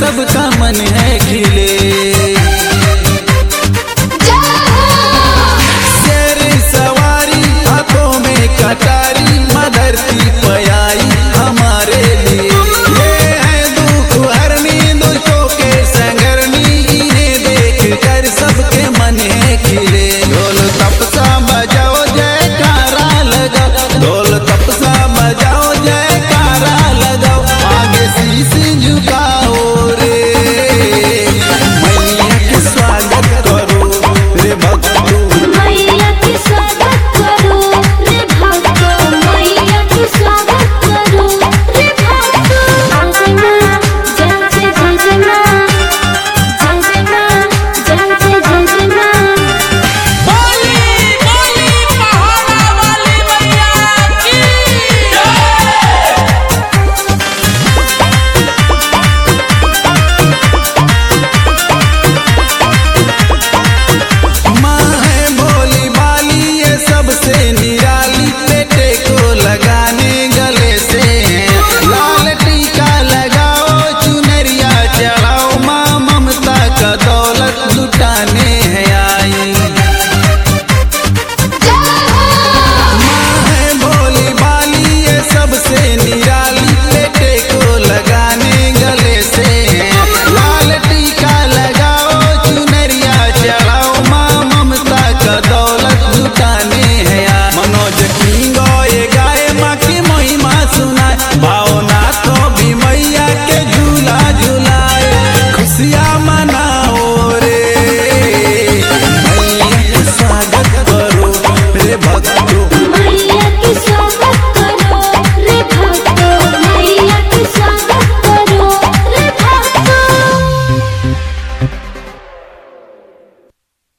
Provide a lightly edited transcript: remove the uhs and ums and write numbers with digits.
सबका मन है खिले। शेर सवारी हाथों में कटारी धरती पे आई हमारे लिए। ये है दुख हरनी दुष्टों के संगरनी, इन्हें देख कर सबके मन है खिले। ढोल तपसा बजाओ जयकारा लगाओ, ढोल तपसा बजाओ जयकारा लगाओ। आगे शीश झुकाओ रे मैया के स्वागत करो रे भक्तों, मैया के स्वागत करो रे भक्तों, मैया के स्वागत करो रे भक्तों। जय मां जय जय जय मां, जय मां जय जय जय मां। बोली बोली पहाड़ा वाली मैया की माँ है भोली भाली ये सबसे निराली, बेटे को लगाने गले से लाल टीका लगाओ चुनरिया चढ़ाओ। माँ ममता का दौलत लुटाने है आई। माँ है भोली भाली ये सबसे